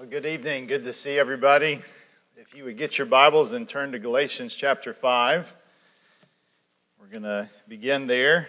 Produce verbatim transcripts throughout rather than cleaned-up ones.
Well, good evening. Good to see everybody. If you would get your Bibles and turn to Galatians chapter five. We're going to begin there.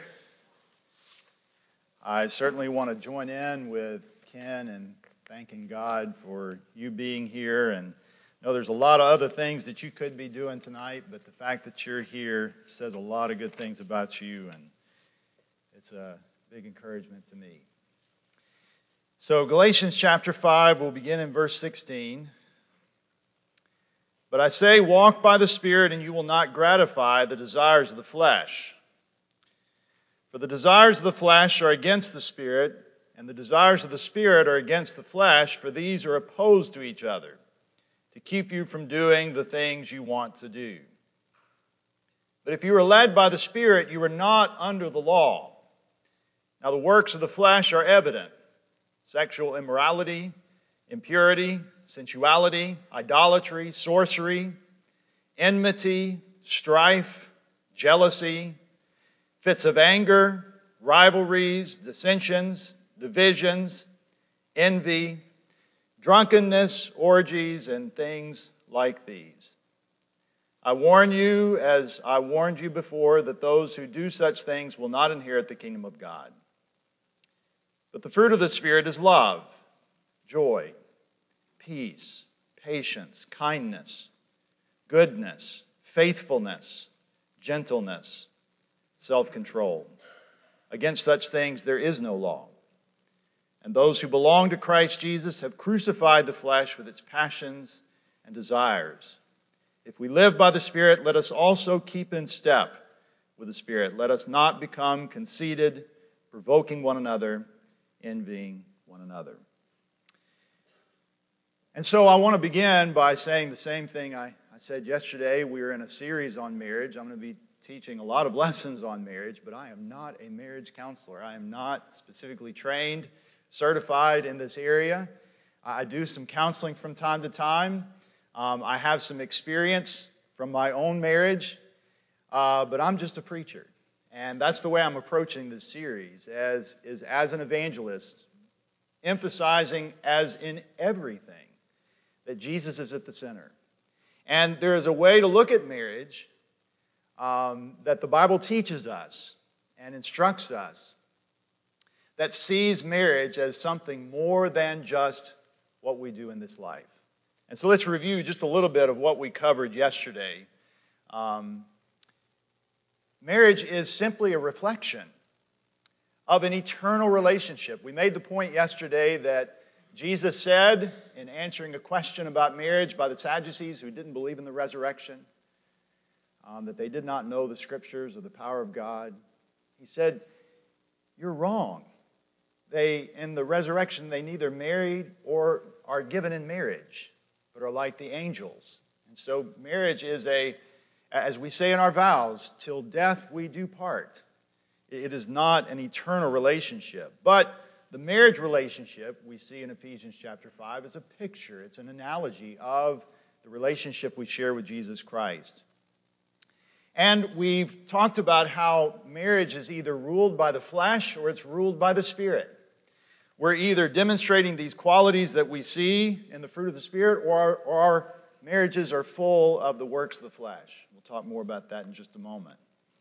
I certainly want to join in with Ken and thanking God for you being here. And I know there's a lot of other things that you could be doing tonight, but the fact that you're here says a lot of good things about you, and it's a big encouragement to me. So Galatians chapter five, we'll begin in verse sixteen. But I say, walk by the Spirit, and you will not gratify the desires of the flesh. For the desires of the flesh are against the Spirit, and the desires of the Spirit are against the flesh, for these are opposed to each other, to keep you from doing the things you want to do. But if you are led by the Spirit, you are not under the law. Now the works of the flesh are evident: sexual immorality, impurity, sensuality, idolatry, sorcery, enmity, strife, jealousy, fits of anger, rivalries, dissensions, divisions, envy, drunkenness, orgies, and things like these. I warn you, as I warned you before, that those who do such things will not inherit the kingdom of God. But the fruit of the Spirit is love, joy, peace, patience, kindness, goodness, faithfulness, gentleness, self-control. Against such things there is no law. And those who belong to Christ Jesus have crucified the flesh with its passions and desires. If we live by the Spirit, let us also keep in step with the Spirit. Let us not become conceited, provoking one another, envying one another. And so I want to begin by saying the same thing I, I said yesterday. We are in a series on marriage. I'm going to be teaching a lot of lessons on marriage, but I am not a marriage counselor. I am not specifically trained, certified in this area. I do some counseling from time to time. Um, I have some experience from my own marriage, uh, but I'm just a preacher. And that's the way I'm approaching this series, as is as an evangelist, emphasizing, as in everything, that Jesus is at the center. And there is a way to look at marriage um, that the Bible teaches us and instructs us that sees marriage as something more than just what we do in this life. And so let's review just a little bit of what we covered yesterday. Um, Marriage is simply a reflection of an eternal relationship. We made the point yesterday that Jesus said, in answering a question about marriage by the Sadducees who didn't believe in the resurrection, um, that they did not know the Scriptures or the power of God, he said, you're wrong. They, in the resurrection, they neither married or are given in marriage, but are like the angels. And so marriage is a As we say in our vows, till death we do part. It is not an eternal relationship. But the marriage relationship we see in Ephesians chapter five is a picture. It's an analogy of the relationship we share with Jesus Christ. And we've talked about how marriage is either ruled by the flesh or it's ruled by the Spirit. We're either demonstrating these qualities that we see in the fruit of the Spirit, or our, or our marriages are full of the works of the flesh. Talk more about that in just a moment.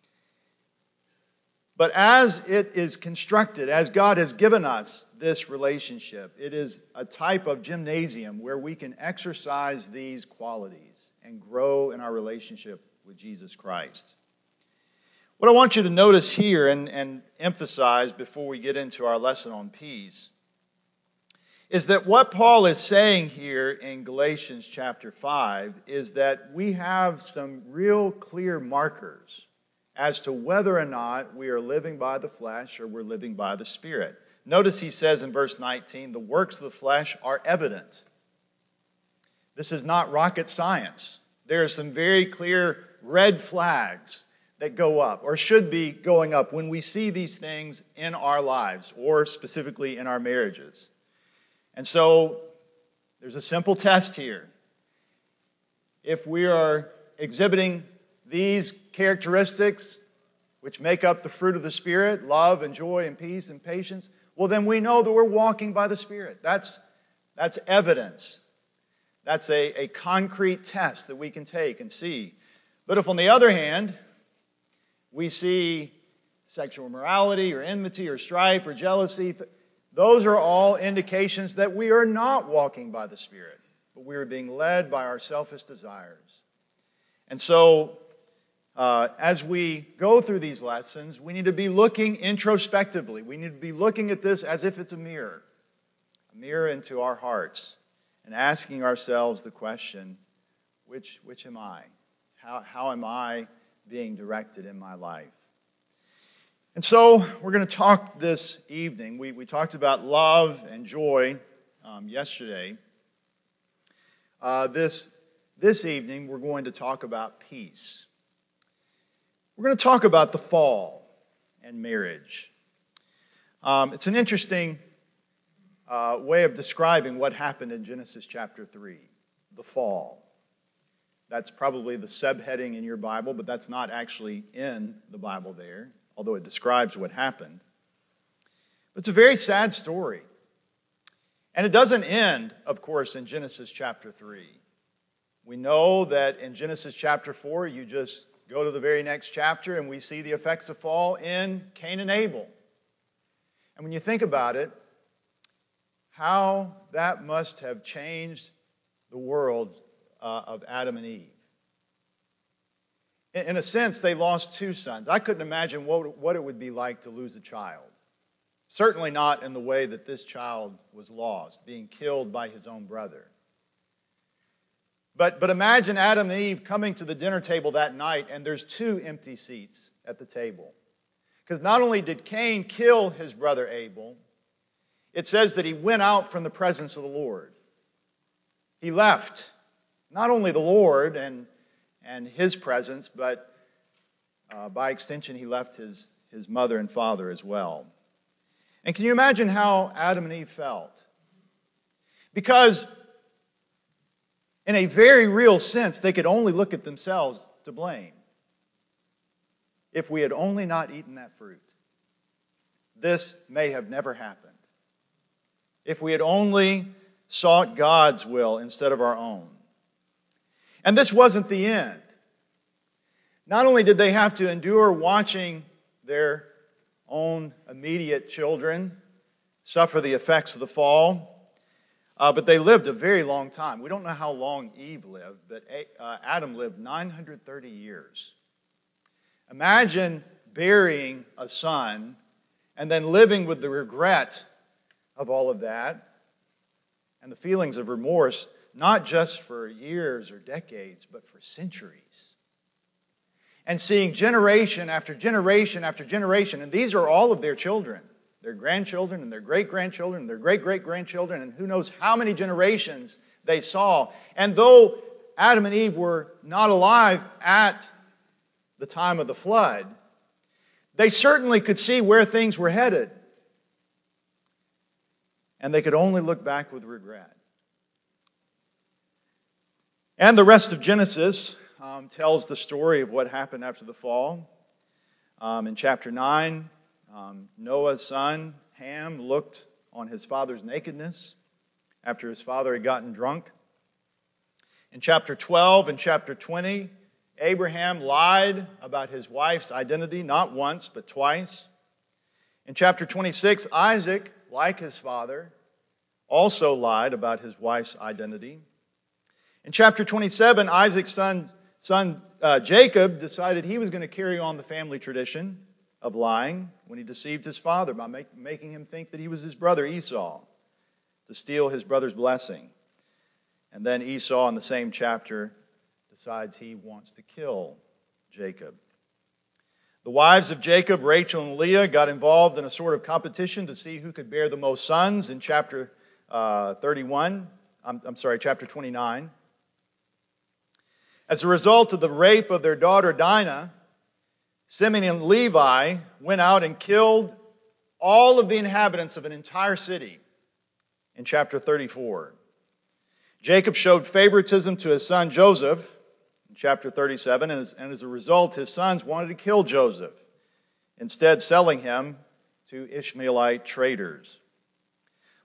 But as it is constructed, as God has given us this relationship, it is a type of gymnasium where we can exercise these qualities and grow in our relationship with Jesus Christ. What I want you to notice here and, and emphasize before we get into our lesson on peace is that what Paul is saying here in Galatians chapter five is that we have some real clear markers as to whether or not we are living by the flesh or we're living by the Spirit. Notice he says in verse nineteen, the works of the flesh are evident. This is not rocket science. There are some very clear red flags that go up, or should be going up, when we see these things in our lives, or specifically in our marriages. And so, there's a simple test here. If we are exhibiting these characteristics, which make up the fruit of the Spirit, love and joy and peace and patience, well then we know that we're walking by the Spirit. That's, That's evidence. That's a, a concrete test that we can take and see. But if, on the other hand, we see sexual immorality or enmity or strife or jealousy, those are all indications that we are not walking by the Spirit, but we are being led by our selfish desires. And so, uh, as we go through these lessons, we need to be looking introspectively. We need to be looking at this as if it's a mirror, a mirror into our hearts, and asking ourselves the question, which, which am I? How, how am I being directed in my life? And so we're going to talk this evening. We, we talked about love and joy um, yesterday. Uh, this, this evening we're going to talk about peace. We're going to talk about the fall and marriage. Um, it's an interesting uh, way of describing what happened in Genesis chapter three, the fall. That's probably the subheading in your Bible, but that's not actually in the Bible there, although it describes what happened. But it's a very sad story. And it doesn't end, of course, in Genesis chapter three. We know that in Genesis chapter four, you just go to the very next chapter and we see the effects of fall in Cain and Abel. And when you think about it, how that must have changed the world uh, of Adam and Eve. In, in a sense, they lost two sons. I couldn't imagine what, what it would be like to lose a child. Certainly not in the way that this child was lost, being killed by his own brother. But, but imagine Adam and Eve coming to the dinner table that night, and there's two empty seats at the table. Because not only did Cain kill his brother Abel, it says that he went out from the presence of the Lord. He left not only the Lord and, and his presence, but uh, by extension, he left his, his mother and father as well. And can you imagine how Adam and Eve felt? Because in a very real sense, they could only look at themselves to blame. If we had only not eaten that fruit, this may have never happened. If we had only sought God's will instead of our own. And this wasn't the end. Not only did they have to endure watching their own immediate children suffer the effects of the fall, uh, but they lived a very long time. We don't know how long Eve lived, but uh, Adam lived nine hundred thirty years. Imagine burying a son and then living with the regret of all of that and the feelings of remorse, not just for years or decades, but for centuries. And seeing generation after generation after generation, and these are all of their children, their grandchildren and their great-grandchildren and their great-great-grandchildren, and who knows how many generations they saw. And though Adam and Eve were not alive at the time of the flood, they certainly could see where things were headed. And they could only look back with regret. And the rest of Genesis um, tells the story of what happened after the fall. Um, in chapter nine, um, Noah's son, Ham, looked on his father's nakedness after his father had gotten drunk. In chapter twelve and chapter twenty, Abraham lied about his wife's identity, not once, but twice. In chapter twenty-six, Isaac, like his father, also lied about his wife's identity. In chapter twenty-seven, Isaac's son, son uh, Jacob decided he was going to carry on the family tradition of lying when he deceived his father by make, making him think that he was his brother Esau to steal his brother's blessing. And then Esau, in the same chapter, decides he wants to kill Jacob. The wives of Jacob, Rachel and Leah, got involved in a sort of competition to see who could bear the most sons in chapter uh, thirty-one. I'm, I'm sorry, chapter twenty-nine. As a result of the rape of their daughter Dinah, Simeon and Levi went out and killed all of the inhabitants of an entire city in chapter thirty-four. Jacob showed favoritism to his son Joseph in chapter thirty-seven, and as, and as a result, his sons wanted to kill Joseph, instead selling him to Ishmaelite traders.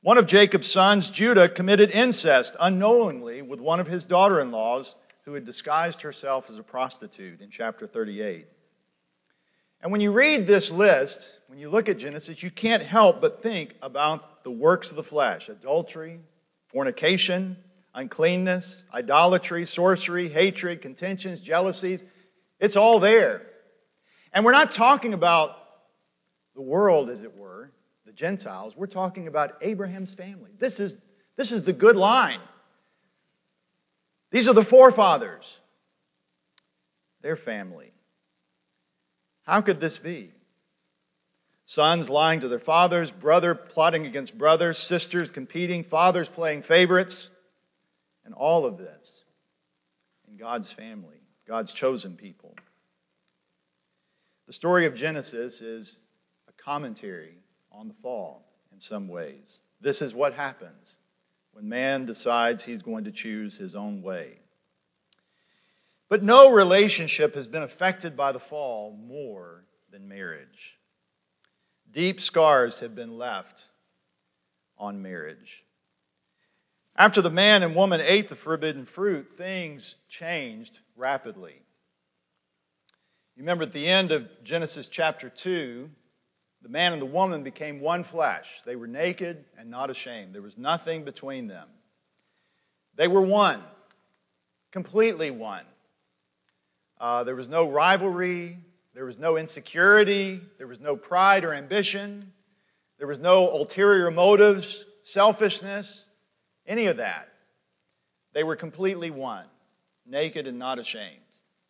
One of Jacob's sons, Judah, committed incest unknowingly with one of his daughter-in-laws who had disguised herself as a prostitute in chapter thirty-eight. And when you read this list, when you look at Genesis, you can't help but think about the works of the flesh: adultery, fornication, uncleanness, idolatry, sorcery, hatred, contentions, jealousies. It's all there. And we're not talking about the world, as it were, the Gentiles. We're talking about Abraham's family. This is, this is the good line. These are the forefathers, their family. How could this be? Sons lying to their fathers, brother plotting against brothers, sisters competing, fathers playing favorites, and all of this in God's family, God's chosen people. The story of Genesis is a commentary on the fall in some ways. This is what happens when man decides he's going to choose his own way. But no relationship has been affected by the fall more than marriage. Deep scars have been left on marriage. After the man and woman ate the forbidden fruit, things changed rapidly. You remember at the end of Genesis chapter two, the man and the woman became one flesh. They were naked and not ashamed. There was nothing between them. They were one, completely one. Uh, there was no rivalry. There was no insecurity. There was no pride or ambition. There was no ulterior motives, selfishness, any of that. They were completely one, naked and not ashamed.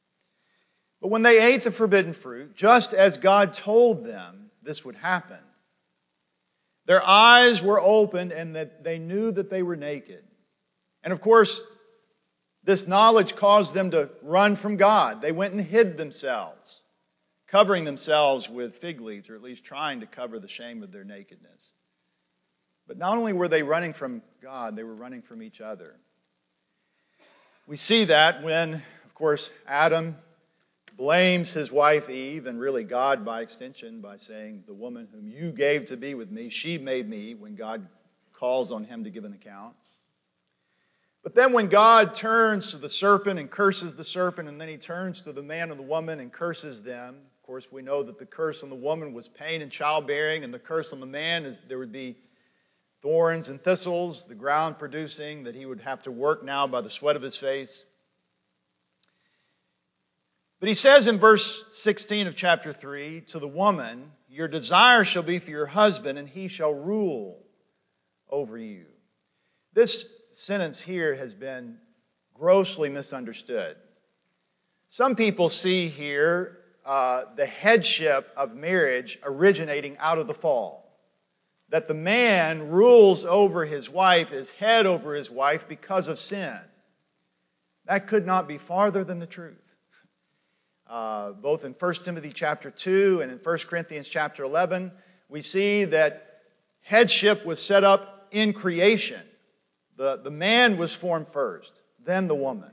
But when they ate the forbidden fruit, just as God told them this would happen, their eyes were opened and that they knew that they were naked. And of course, this knowledge caused them to run from God. They went and hid themselves, covering themselves with fig leaves, or at least trying to cover the shame of their nakedness. But not only were they running from God, they were running from each other. We see that when, of course, Adam blames his wife Eve, and really God by extension, by saying, "The woman whom you gave to be with me, she made me," when God calls on him to give an account. But then when God turns to the serpent and curses the serpent, and then he turns to the man and the woman and curses them, of course we know that the curse on the woman was pain and childbearing, and the curse on the man is there would be thorns and thistles, the ground producing, that he would have to work now by the sweat of his face. But he says in verse sixteen of chapter three, "To the woman, your desire shall be for your husband, and he shall rule over you." This sentence here has been grossly misunderstood. Some people see here uh, the headship of marriage originating out of the fall. That the man rules over his wife, is head over his wife because of sin. That could not be farther than the truth. Uh, both in First Timothy chapter two and in First Corinthians chapter eleven, we see that headship was set up in creation. The, the man was formed first, then the woman.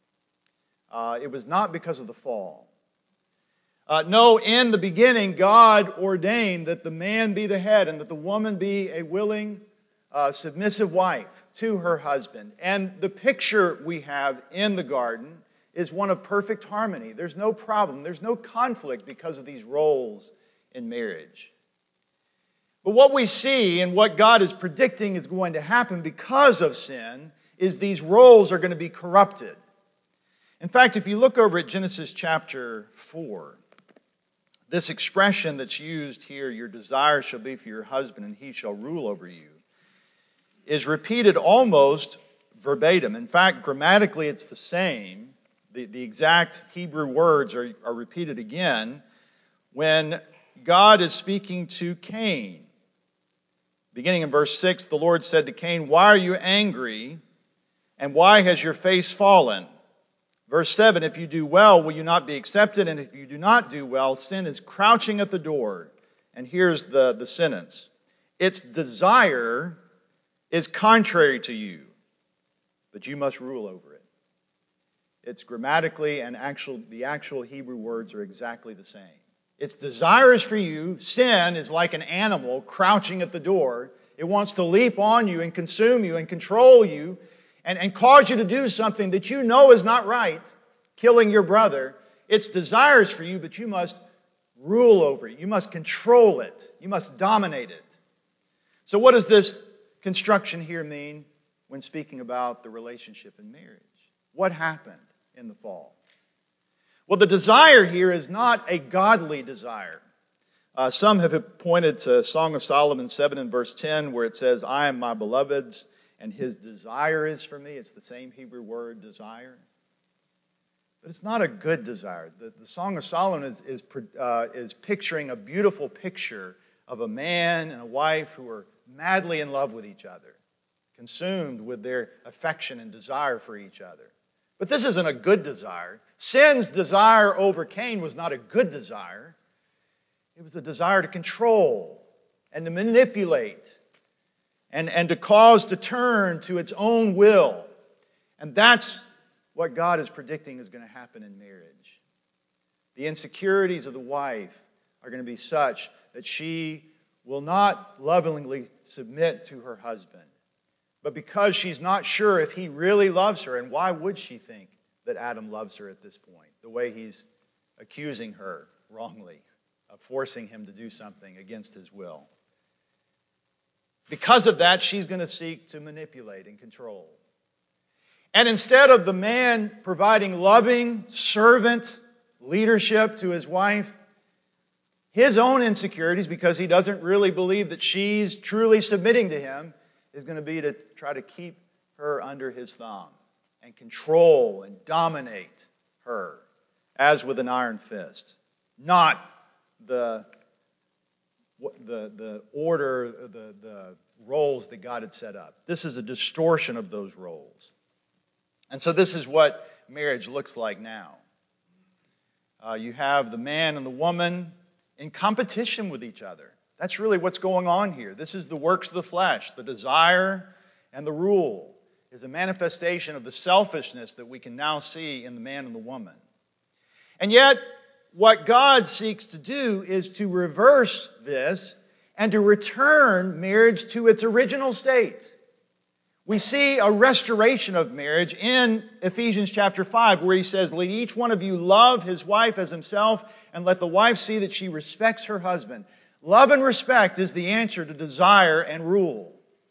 Uh, it was not because of the fall. Uh, no, in the beginning, God ordained that the man be the head and that the woman be a willing, uh, submissive wife to her husband. And the picture we have in the garden is one of perfect harmony. There's no problem. There's no conflict because of these roles in marriage. But what we see and what God is predicting is going to happen because of sin is these roles are going to be corrupted. In fact, if you look over at Genesis chapter four, this expression that's used here, "your desire shall be for your husband and he shall rule over you," is repeated almost verbatim. In fact, grammatically it's the same. The, the exact Hebrew words are, are repeated again when God is speaking to Cain. Beginning in verse six, the Lord said to Cain, "Why are you angry, and why has your face fallen?" Verse seven, "If you do well, will you not be accepted? And if you do not do well, sin is crouching at the door." And here's the, the sentence. "Its desire is contrary to you, but you must rule over it." It's grammatically and actual, the actual Hebrew words are exactly the same. Its desire is for you. Sin is like an animal crouching at the door, It wants to leap on you and consume you and control you and, and cause you to do something that you know is not right, killing your brother. It's desires for you, but you must rule over it. You must control it. You must dominate it. So what does this construction here mean when speaking about the relationship in marriage? What happened in the fall? Well, the desire here is not a godly desire. Uh, some have pointed to Song of Solomon seven and verse ten, where it says, I am my beloved's, and his desire is for me. It's the same Hebrew word, desire. But it's not a good desire. The, the Song of Solomon is, is, uh, is picturing a beautiful picture of a man and a wife who are madly in love with each other, consumed with their affection and desire for each other. But this isn't a good desire. Sin's desire over Cain was not a good desire. It was a desire to control and to manipulate and, and to cause to turn to its own will. And that's what God is predicting is going to happen in marriage. The insecurities of the wife are going to be such that she will not lovingly submit to her husband. But because she's not sure if he really loves her, and why would she think that Adam loves her at this point, the way he's accusing her wrongly of forcing him to do something against his will. Because of that, she's going to seek to manipulate and control. And instead of the man providing loving, servant leadership to his wife, his own insecurities, because he doesn't really believe that she's truly submitting to him, is going to be to try to keep her under his thumb and control and dominate her as with an iron fist. Not the, the, the order, the, the roles that God had set up. This is a distortion of those roles. And so this is what marriage looks like now. Uh, you have the man and the woman in competition with each other. That's really what's going on here. This is the works of the flesh. The desire and the rule is a manifestation of the selfishness that we can now see in the man and the woman. And yet, what God seeks to do is to reverse this and to return marriage to its original state. We see a restoration of marriage in Ephesians chapter five, where he says, let each one of you love his wife as himself, and let the wife see that she respects her husband. Love and respect is the answer to desire and rule.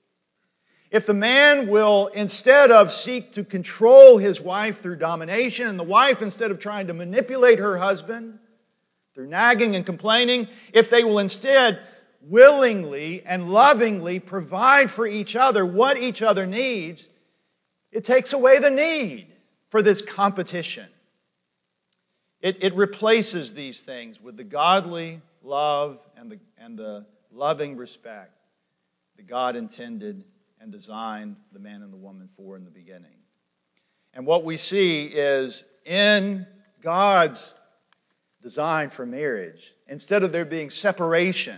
If the man will, instead of seek to control his wife through domination, and the wife, instead of trying to manipulate her husband through nagging and complaining, if they will instead willingly and lovingly provide for each other what each other needs, it takes away the need for this competition. It, it replaces these things with the godly love and the, and the loving respect that God intended and designed the man and the woman for in the beginning. And what we see is in God's design for marriage, instead of there being separation,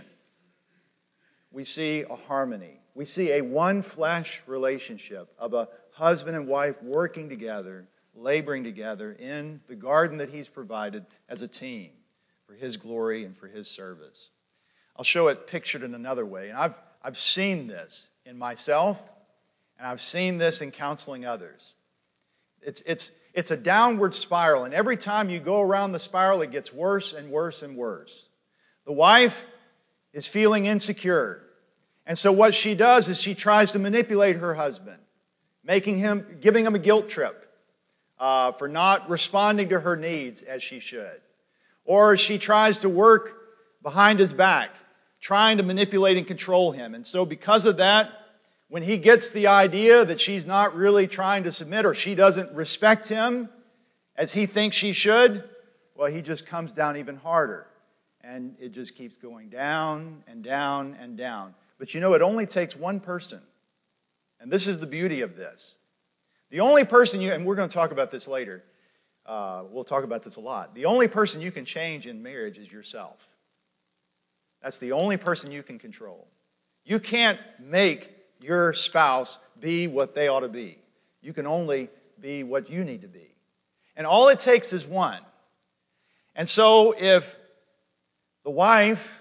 we see a harmony. We see a one-flesh relationship of a husband and wife working together, laboring together in the garden that He's provided as a team for His glory and for His service. I'll show it pictured in another way. And I've, I've seen this in myself, and I've seen this in counseling others. It's, it's, it's a downward spiral, and every time you go around the spiral, it gets worse and worse and worse. The wife is feeling insecure. And so what she does is she tries to manipulate her husband, making him, giving him a guilt trip uh, for not responding to her needs as she should. Or she tries to work behind his back, trying to manipulate and control him. And so because of that, when he gets the idea that she's not really trying to submit or she doesn't respect him as he thinks she should, well, he just comes down even harder. And it just keeps going down and down and down. But you know, it only takes one person. And this is the beauty of this. The only person you, and we're going to talk about this later. Uh, we'll talk about this a lot. The only person you can change in marriage is yourself. That's the only person you can control. You can't make your spouse be what they ought to be. You can only be what you need to be. And all it takes is one. And so if the wife,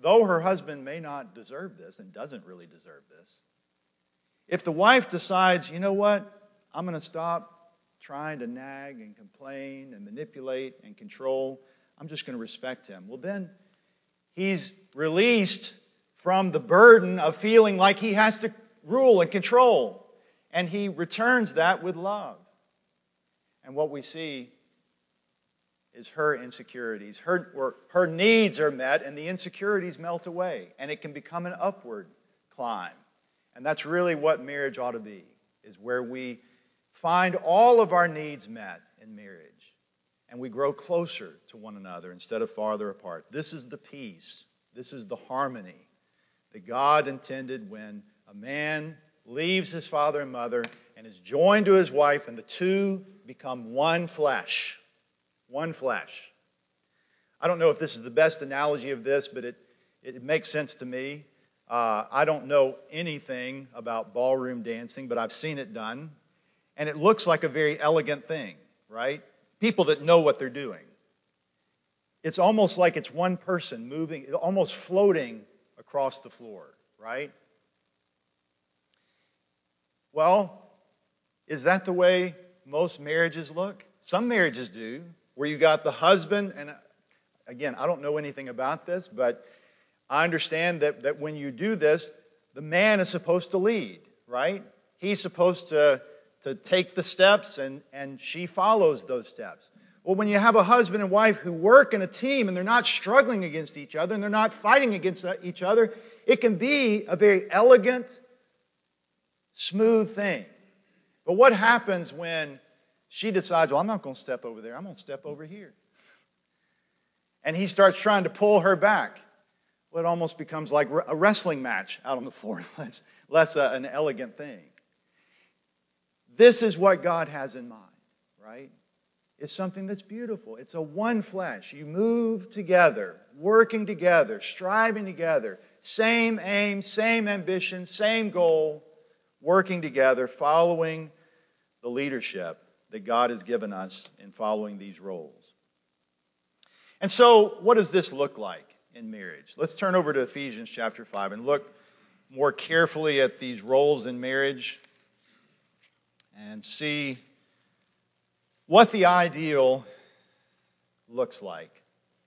though her husband may not deserve this and doesn't really deserve this, if the wife decides, you know what, I'm going to stop trying to nag and complain and manipulate and control, I'm just going to respect him. Well, then he's released from the burden of feeling like he has to rule and control. And he returns that with love. And what we see is her insecurities. Her, or her needs are met and the insecurities melt away. And it can become an upward climb. And that's really what marriage ought to be, is where we find all of our needs met in marriage. And we grow closer to one another instead of farther apart. This is the peace. This is the harmony that God intended when a man leaves his father and mother and is joined to his wife, and the two become one flesh. One flesh. I don't know if this is the best analogy of this, but it, it makes sense to me. Uh, I don't know anything about ballroom dancing, but I've seen it done. And it looks like a very elegant thing, right? People that know what they're doing. It's almost like it's one person moving, almost floating across the floor, right? Well, is that the way most marriages look? Some marriages do, where you got the husband, and again, I don't know anything about this, but I understand that, that when you do this, the man is supposed to lead, right? He's supposed to, to take the steps, and, and she follows those steps. Well, when you have a husband and wife who work in a team and they're not struggling against each other and they're not fighting against each other, it can be a very elegant, smooth thing. But what happens when she decides, well, I'm not going to step over there, I'm going to step over here? And he starts trying to pull her back. Well, it almost becomes like a wrestling match out on the floor, less, less a, an elegant thing. This is what God has in mind, right? It's something that's beautiful. It's a one flesh. You move together, working together, striving together, same aim, same ambition, same goal, working together, following the leadership that God has given us in following these roles. And so, what does this look like in marriage? Let's turn over to Ephesians chapter five and look more carefully at these roles in marriage and see what the ideal looks like.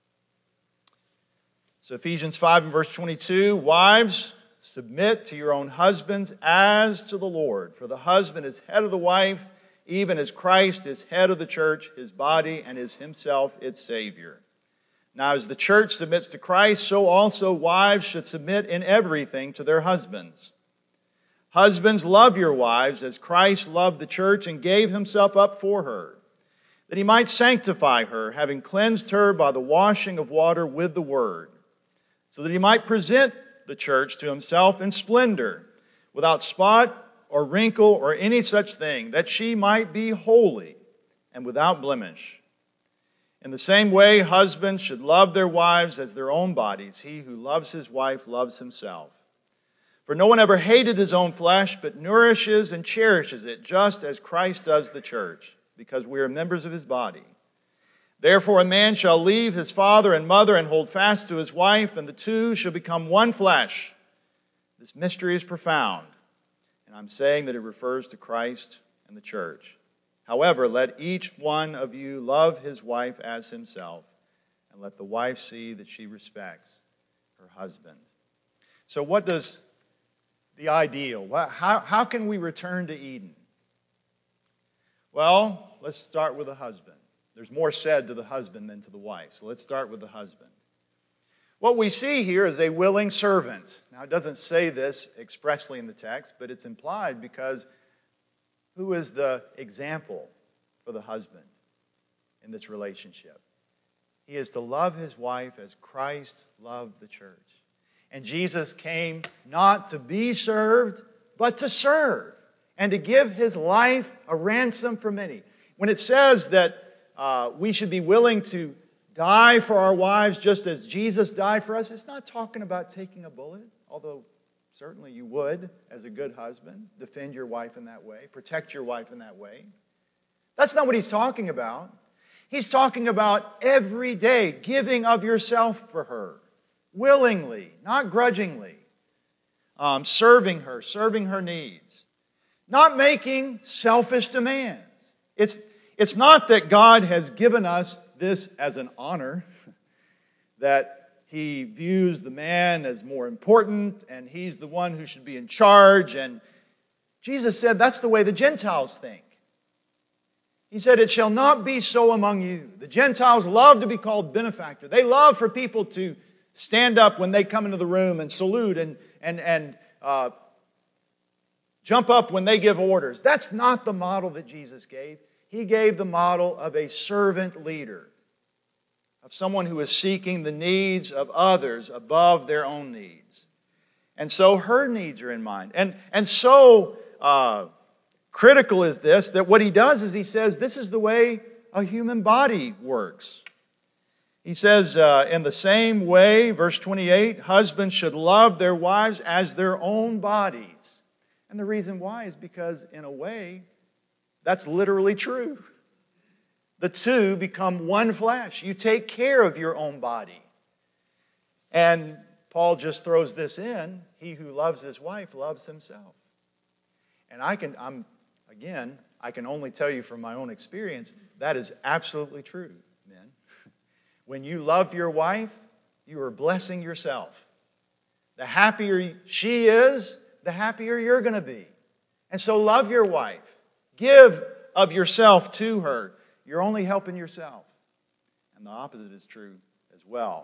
So Ephesians five and verse twenty-two, wives, submit to your own husbands as to the Lord. For the husband is head of the wife, even as Christ is head of the church, his body, and is himself its Savior. Now as the church submits to Christ, so also wives should submit in everything to their husbands. Husbands, love your wives as Christ loved the church and gave himself up for her, that he might sanctify her, having cleansed her by the washing of water with the word, so that he might present the church to himself in splendor, without spot or wrinkle or any such thing, that she might be holy and without blemish. In the same way, husbands should love their wives as their own bodies. He who loves his wife loves himself. For no one ever hated his own flesh, but nourishes and cherishes it, just as Christ does the church, because we are members of his body. Therefore a man shall leave his father and mother and hold fast to his wife, and the two shall become one flesh. This mystery is profound, and I'm saying that it refers to Christ and the church. However, let each one of you love his wife as himself, and let the wife see that she respects her husband. So what does the ideal, how, how can we return to Eden? Well, let's start with the husband. There's more said to the husband than to the wife, so let's start with the husband. What we see here is a willing servant. Now, it doesn't say this expressly in the text, but it's implied because who is the example for the husband in this relationship? He is to love his wife as Christ loved the church. And Jesus came not to be served, but to serve, and to give his life a ransom for many. When it says that uh, we should be willing to die for our wives just as Jesus died for us, it's not talking about taking a bullet, although certainly you would, as a good husband, defend your wife in that way, protect your wife in that way. That's not what he's talking about. He's talking about every day giving of yourself for her, willingly, not grudgingly, um, serving her, serving her needs, not making selfish demands. It's, it's not that God has given us this as an honor, that He views the man as more important and he's the one who should be in charge. And Jesus said that's the way the Gentiles think. He said, it shall not be so among you. The Gentiles love to be called benefactor. They love for people to stand up when they come into the room and salute and, and, and uh, jump up when they give orders. That's not the model that Jesus gave. He gave the model of a servant leader, of someone who is seeking the needs of others above their own needs. And so her needs are in mind. And, and so uh, critical is this, that what he does is he says, this is the way a human body works. He says, uh, in the same way, verse twenty-eight, husbands should love their wives as their own bodies. And the reason why is because, in a way, that's literally true. The two become one flesh. You take care of your own body. And Paul just throws this in. He who loves his wife loves himself. And I can, I'm, again, I can only tell you from my own experience, that is absolutely true, men. When you love your wife, you are blessing yourself. The happier she is, the happier you're going to be. And so love your wife. Give of yourself to her. You're only helping yourself. And the opposite is true as well.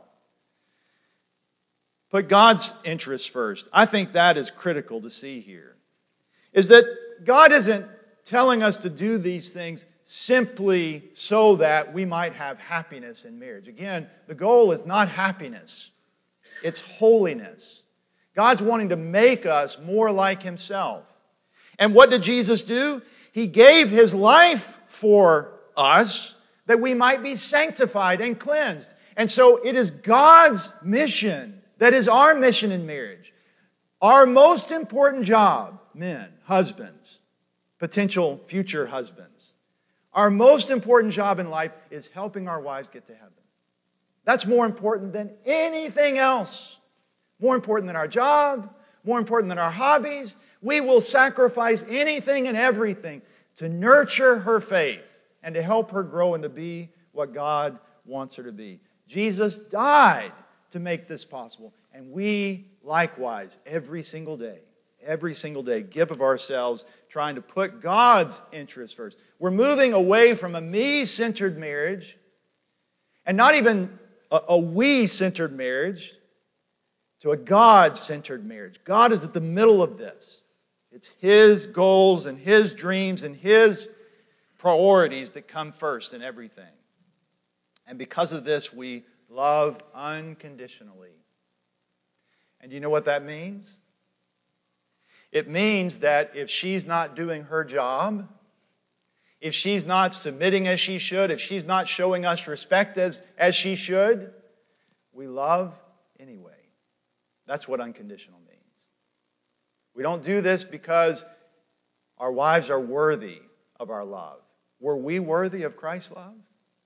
Put God's interests first. I think that is critical to see here. Is that God isn't telling us to do these things simply so that we might have happiness in marriage. Again, the goal is not happiness. It's holiness. God's wanting to make us more like Himself. And what did Jesus do? He gave His life for us that we might be sanctified and cleansed. And so it is God's mission that is our mission in marriage. Our most important job, men, husbands, potential future husbands, our most important job in life is helping our wives get to heaven. That's more important than anything else. More important than our job, more important than our hobbies. We will sacrifice anything and everything to nurture her faith and to help her grow and to be what God wants her to be. Jesus died to make this possible. And we, likewise, every single day, every single day, give of ourselves, trying to put God's interests first. We're moving away from a me-centered marriage, and not even a, a we-centered marriage, to a God-centered marriage. God is at the middle of this. It's His goals and His dreams and His priorities that come first in everything. And because of this, we love unconditionally. And you know what that means? It means that if she's not doing her job, if she's not submitting as she should, if she's not showing us respect as, as she should, we love anyway. That's what unconditional means. We don't do this because our wives are worthy of our love. Were we worthy of Christ's love?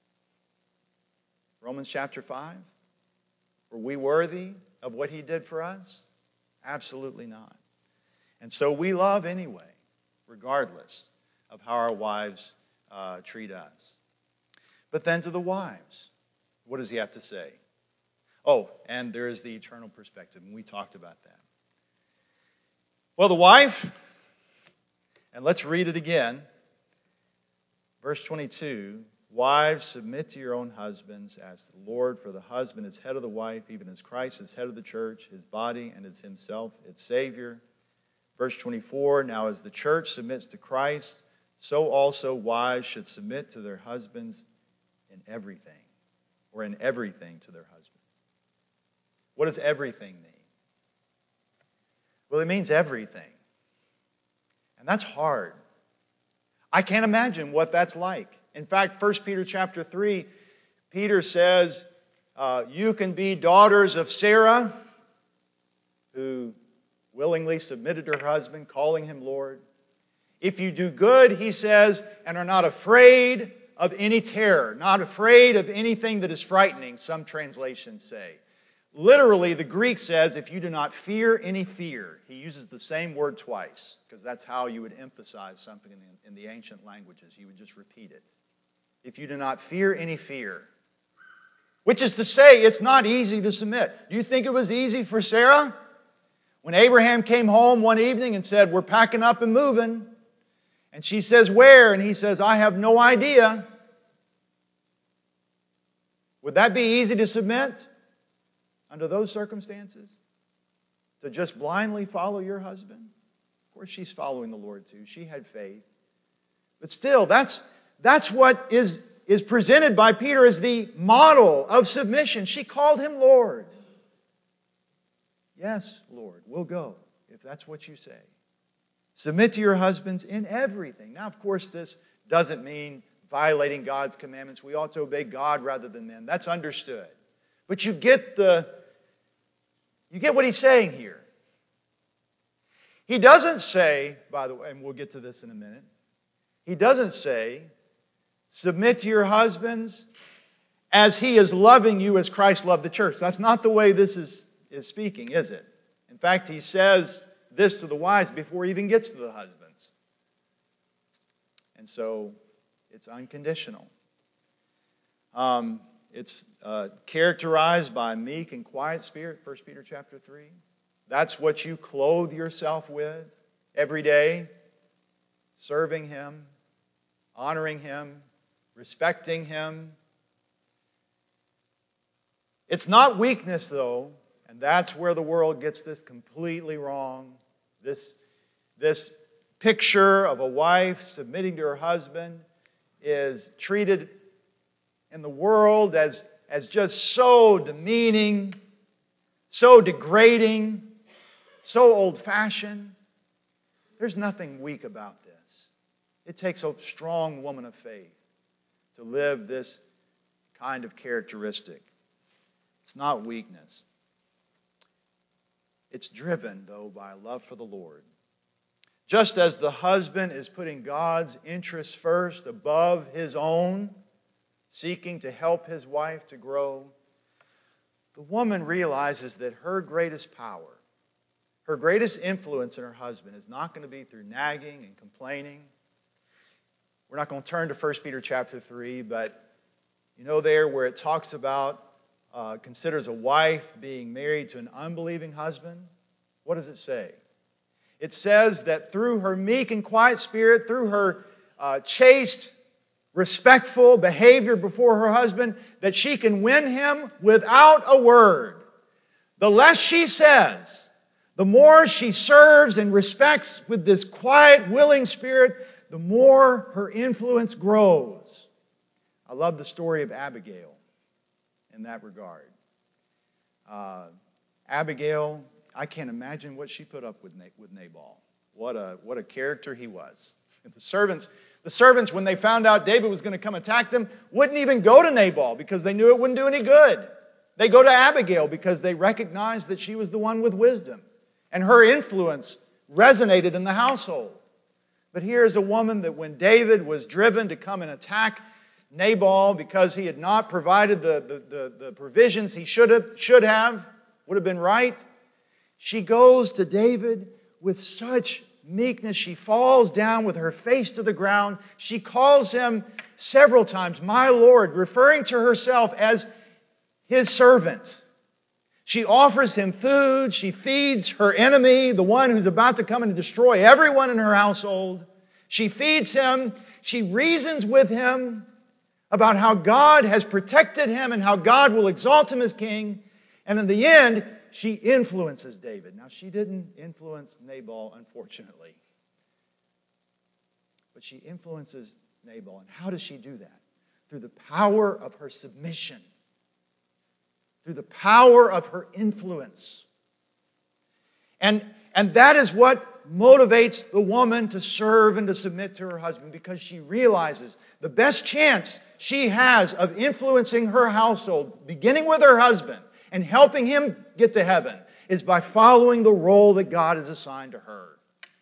Romans chapter five. Were we worthy of what He did for us? Absolutely not. And so we love anyway, regardless of how our wives uh, treat us. But then to the wives, what does He have to say? Oh, and there is the eternal perspective, and we talked about that. Well, the wife, and let's read it again. Verse twenty-two, wives, submit to your own husbands as to the Lord, for the husband is head of the wife, even as Christ is head of the church, His body, and is Himself its Savior. Verse twenty-four, now as the church submits to Christ, so also wives should submit to their husbands in everything, or in everything to their husbands. What does everything mean? Well, it means everything. And that's hard. I can't imagine what that's like. In fact, First Peter chapter three, Peter says, uh, you can be daughters of Sarah, who willingly submitted to her husband, calling him Lord. If you do good, he says, and are not afraid of any terror, not afraid of anything that is frightening, some translations say. Literally, the Greek says, if you do not fear any fear. He uses the same word twice, because that's how you would emphasize something in the, in the ancient languages. You would just repeat it. If you do not fear any fear. Which is to say, it's not easy to submit. Do you think it was easy for Sarah? When Abraham came home one evening and said, we're packing up and moving, and she says, where? And he says, I have no idea. Would that be easy to submit under those circumstances? To just blindly follow your husband? Of course, she's following the Lord too. She had faith. But still, that's, that's what is, is presented by Peter as the model of submission. She called him Lord. Yes, Lord, we'll go if that's what you say. Submit to your husbands in everything. Now, of course, this doesn't mean violating God's commandments. We ought to obey God rather than men. That's understood. But you get the, you get what he's saying here. He doesn't say, by the way, and we'll get to this in a minute, he doesn't say, submit to your husbands as he is loving you as Christ loved the church. That's not the way this is is speaking, is it? In fact, he says this to the wives before he even gets to the husbands. And so, it's unconditional. Um, it's uh, characterized by a meek and quiet spirit, First Peter chapter three. That's what you clothe yourself with every day, serving him, honoring him, respecting him. It's not weakness, though. And that's where the world gets this completely wrong. This, this picture of a wife submitting to her husband is treated in the world as, as just so demeaning, so degrading, so old-fashioned. There's nothing weak about this. It takes a strong woman of faith to live this kind of characteristic. It's not weakness. It's driven, though, by love for the Lord. Just as the husband is putting God's interests first above his own, seeking to help his wife to grow, the woman realizes that her greatest power, her greatest influence in her husband is not going to be through nagging and complaining. We're not going to turn to First Peter chapter three, but you know there where it talks about Uh, considers a wife being married to an unbelieving husband, what does it say? It says that through her meek and quiet spirit, through her uh, chaste, respectful behavior before her husband, that she can win him without a word. The less she says, the more she serves and respects with this quiet, willing spirit, the more her influence grows. I love the story of Abigail in that regard. Uh, Abigail, I can't imagine what she put up with, Na- with Nabal. What a, what a character he was. And the servants, the servants, when they found out David was going to come attack them, wouldn't even go to Nabal because they knew it wouldn't do any good. They go to Abigail because they recognized that she was the one with wisdom. And her influence resonated in the household. But here is a woman that when David was driven to come and attack Nabal because he had not provided the, the, the, the provisions he should have, should have, would have been right, she goes to David with such meekness. She falls down with her face to the ground. She calls him several times, my Lord, referring to herself as his servant. She offers him food. She feeds her enemy, the one who's about to come and destroy everyone in her household. She feeds him. She reasons with him about how God has protected him and how God will exalt him as king. And in the end, she influences David. Now, she didn't influence Nabal, unfortunately. But she influences Nabal. And how does she do that? Through the power of her submission. Through the power of her influence. And, and that is what motivates the woman to serve and to submit to her husband, because she realizes the best chance she has of influencing her household, beginning with her husband and helping him get to heaven, is by following the role that God has assigned to her.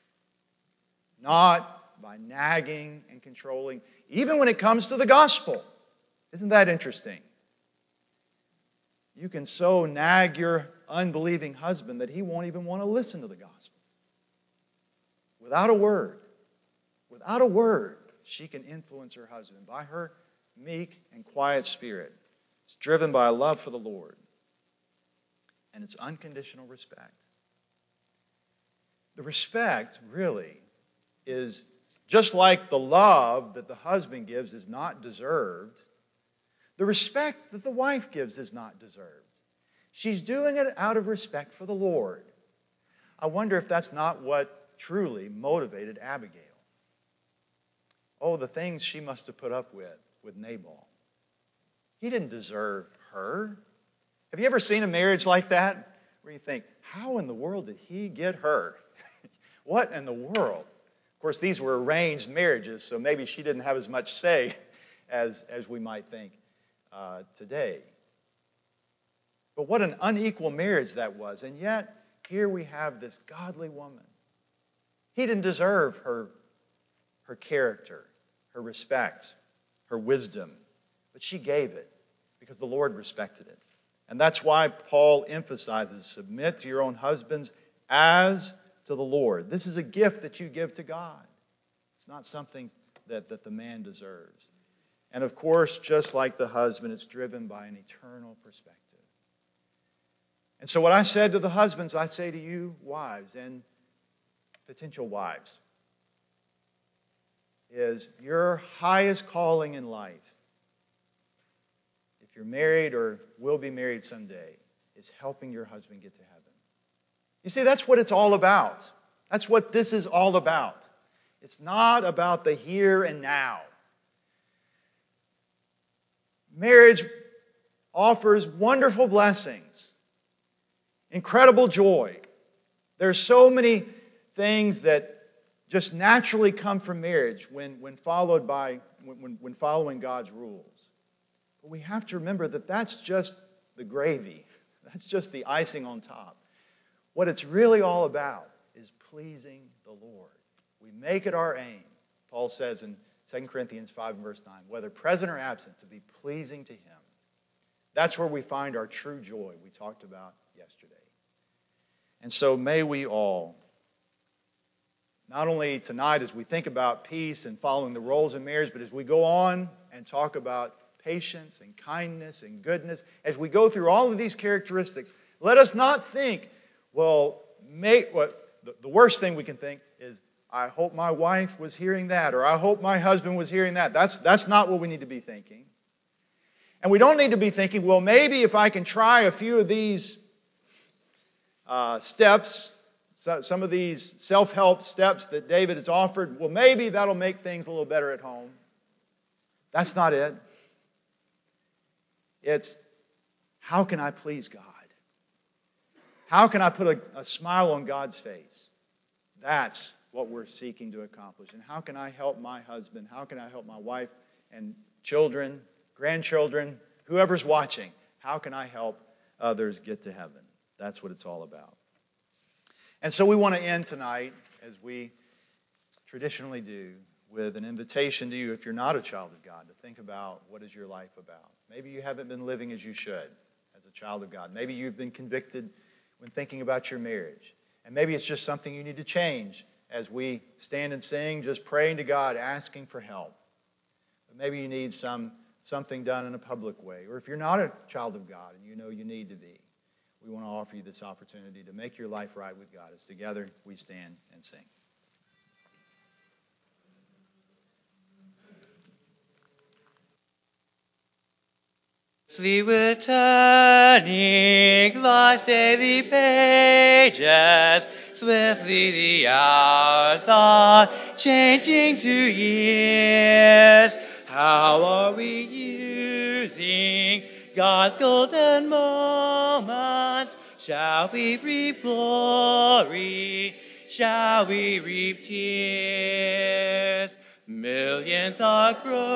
Not by nagging and controlling, even when it comes to the gospel. Isn't that interesting? You can so nag your unbelieving husband that he won't even want to listen to the gospel. Without a word, without a word, she can influence her husband by her meek and quiet spirit. It's driven by a love for the Lord. And it's unconditional respect. The respect, really, is just like the love that the husband gives is not deserved. The respect that the wife gives is not deserved. She's doing it out of respect for the Lord. I wonder if that's not what truly motivated Abigail. Oh, the things she must have put up with with Nabal. He didn't deserve her. Have you ever seen a marriage like that? Where you think, how in the world did he get her? What in the world? Of course, these were arranged marriages, so maybe she didn't have as much say as, as we might think uh, today. But what an unequal marriage that was. And yet, here we have this godly woman. He didn't deserve her, her character, her respect, her wisdom. But she gave it because the Lord respected it. And that's why Paul emphasizes, submit to your own husbands as to the Lord. This is a gift that you give to God. It's not something that, that the man deserves. And of course, just like the husband, it's driven by an eternal perspective. And so what I said to the husbands, I say to you, wives and potential wives, is your highest calling in life, if you're married or will be married someday, is helping your husband get to heaven. You see, that's what it's all about. That's what this is all about. It's not about the here and now. Marriage offers wonderful blessings, incredible joy. There's so many things that just naturally come from marriage when, when followed by when, when following God's rules. But we have to remember that that's just the gravy. That's just the icing on top. What it's really all about is pleasing the Lord. We make it our aim, Paul says in Second Corinthians five and verse nine, whether present or absent, to be pleasing to Him. That's where we find our true joy we talked about yesterday. And so may we all, not only tonight as we think about peace and following the roles in marriage, but as we go on and talk about patience and kindness and goodness, as we go through all of these characteristics, let us not think, well, may, what, the, the worst thing we can think is, I hope my wife was hearing that, or I hope my husband was hearing that. That's, that's not what we need to be thinking. And we don't need to be thinking, well, maybe if I can try a few of these uh, steps, so, some of these self-help steps that David has offered, well, maybe that'll make things a little better at home. That's not it. It's, how can I please God? How can I put a, a smile on God's face? That's what we're seeking to accomplish. And how can I help my husband? How can I help my wife and children, grandchildren, whoever's watching? How can I help others get to heaven? That's what it's all about. And so we want to end tonight, as we traditionally do, with an invitation to you, if you're not a child of God, to think about what is your life about. Maybe you haven't been living as you should as a child of God. Maybe you've been convicted when thinking about your marriage. And maybe it's just something you need to change as we stand and sing, just praying to God, asking for help. But maybe you need some something done in a public way. Or if you're not a child of God and you know you need to be, we want to offer you this opportunity to make your life right with God as together we stand and sing. Swiftly we're turning life's daily pages. Swiftly the hours are changing to years. How are we using God's golden moments? Shall we reap glory? Shall we reap tears? Millions are growing.